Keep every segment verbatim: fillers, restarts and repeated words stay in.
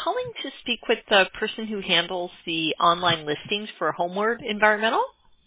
calling to speak with the person who handles the online listings for Homeward Environmental.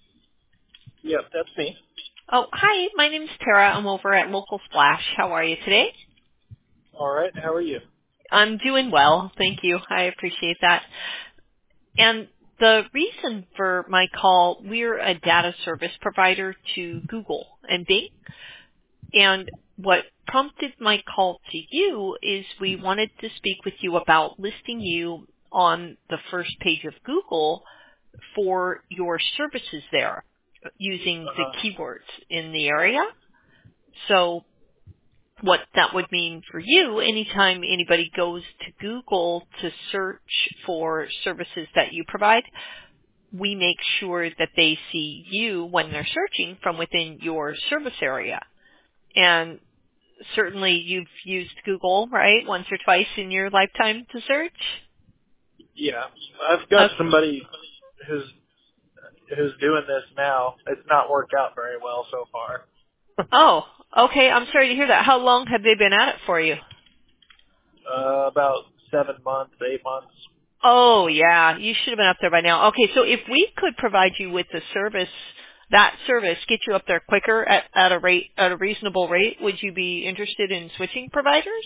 Yep, that's me. Oh, hi. My name's Tara. I'm over at Local Splash. How are you today? All right, how are you? I'm doing well. Thank you. I appreciate that. And the reason for my call, we're a data service provider to Google and Bing. And what prompted my call to you is we wanted to speak with you about listing you on the first page of Google for your services there using the Uh-huh. keywords in the area. So what that would mean for you, anytime anybody goes to Google to search for services that you provide, we make sure that they see you when they're searching from within your service area. And certainly you've used Google, right, once or twice in your lifetime to search? Yeah, I've got Okay. somebody who's who's doing this now. It's not worked out very well so far. Oh, okay. I'm sorry to hear that. How long have they been at it for you? uh, about seven months, eight months. Oh, yeah. You should have been up there by now. Okay, so if we could provide you with the service, that service, get you up there quicker at, at a rate, at a reasonable rate, would you be interested in switching providers?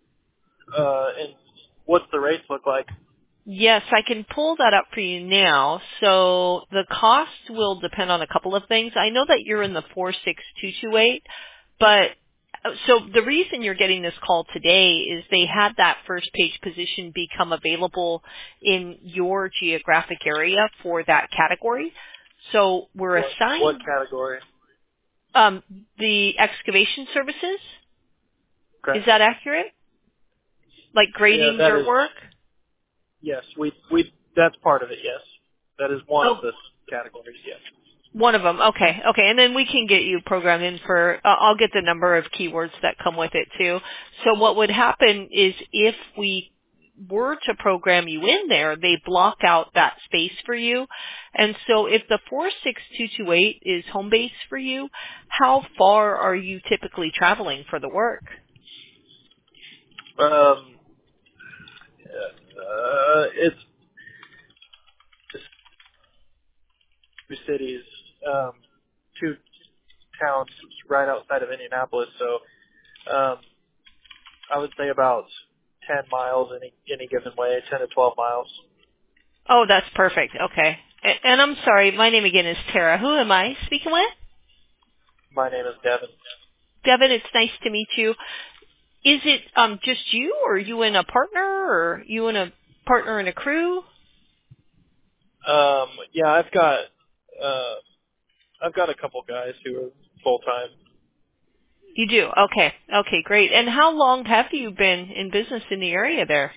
Uh, and what's the rates look like? Yes, I can pull that up for you now. So the cost will depend on a couple of things. I know that you're in the four six two two eight, but so the reason you're getting this call today is they had that first page position become available in your geographic area for that category. So we're What what assigned category? um, the excavation services. Okay. Is that accurate? Like Yeah, grading that dirt is. work? Yes, we we that's part of it. Yes, that is one of Oh, the categories. Yes. one of them. Okay. Okay. And then we can get you programmed in for, uh, I'll get the number of keywords that come with it too. So what would happen is if we were to program you in there, they block out that space for you. And so if the four six two two eight is home base for you, how far are you typically traveling for the work? Um. Uh, it's two cities, um, two towns right outside of Indianapolis. So um, I would say about ten miles any any given way, ten to twelve miles. Oh, that's perfect. Okay. A- And I'm sorry, my name again is Tara. Who am I speaking with? My name is Devin. Devin, it's nice to meet you. Is it um just you, or you and a partner, or you and a partner and a crew? Um, yeah, I've got uh, I've got a couple guys who are full time. You do. Okay. Okay, great. And how long have you been in business in the area there?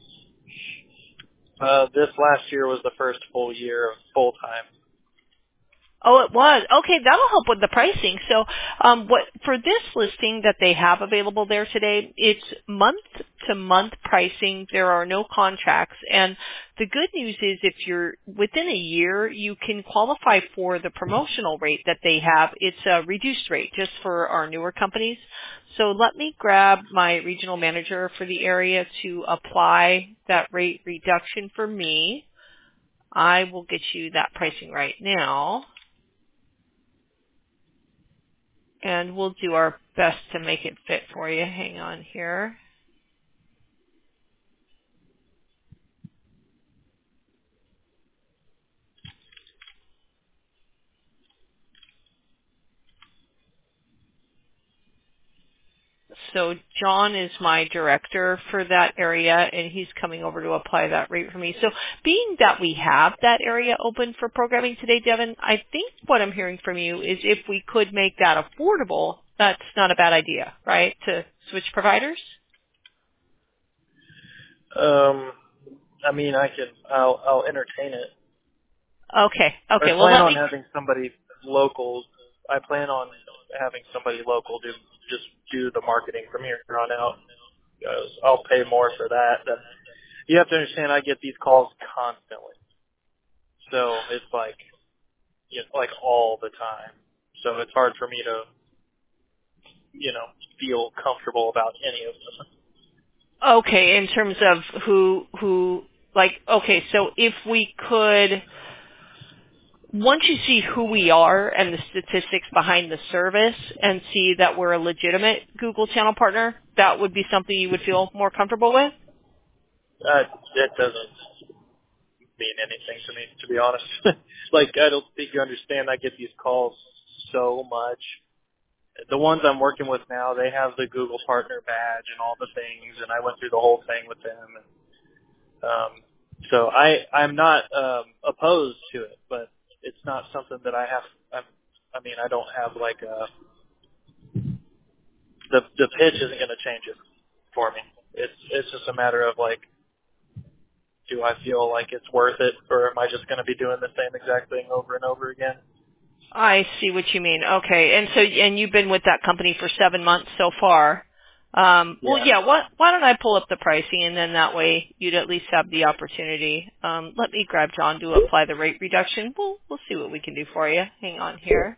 Uh, this last year was the first full year of full time. Oh, it was. Okay, that'll help with the pricing. So, um, what for this listing that they have available there today, it's month to month pricing. There are no contracts, and the good news is if you're within a year, you can qualify for the promotional rate that they have. It's a reduced rate just for our newer companies. So let me grab my regional manager for the area to apply that rate reduction for me. I will get you that pricing right now. And we'll do our best to make it fit for you. Hang on here. So John is my director for that area, and he's coming over to apply that rate for me. So being that we have that area open for programming today, Devin, I think what I'm hearing from you is if we could make that affordable, that's not a bad idea, right, to switch providers? Um, I mean, I can I'll I'll entertain it. Okay. I Okay. Well, plan let on me. having somebody local. I plan on having somebody local do just do the marketing from here on out. Because I'll pay more for that. Than, you have to understand, I get these calls constantly, so it's like you know, like all the time. So it's hard for me to you know feel comfortable about any of them. Okay, in terms of who, who, like, okay, so if we could, once you see who we are and the statistics behind the service and see that we're a legitimate Google channel partner, that would be something you would feel more comfortable with? Uh, it doesn't mean anything to me, to be honest. Like, I don't think you understand. I get these calls so much. The ones I'm working with now, they have the Google partner badge and all the things, and I went through the whole thing with them. And, um, so I, I'm not um, opposed to it, but it's not something that I have. I'm, I mean, I don't have like a the the pitch isn't going to change it for me. It's it's just a matter of like, do I feel like it's worth it, or am I just going to be doing the same exact thing over and over again? I see what you mean. Okay, and so and you've been with that company for seven months so far. Um, well, Yeah. yeah. What, why don't I pull up the pricing, and then that way you'd at least have the opportunity. Um, let me grab John to apply the rate reduction. We'll we'll see what we can do for you. Hang on here.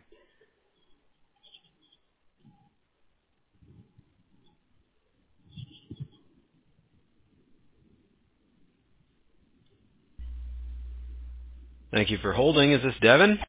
Thank you for holding. Is this Devin?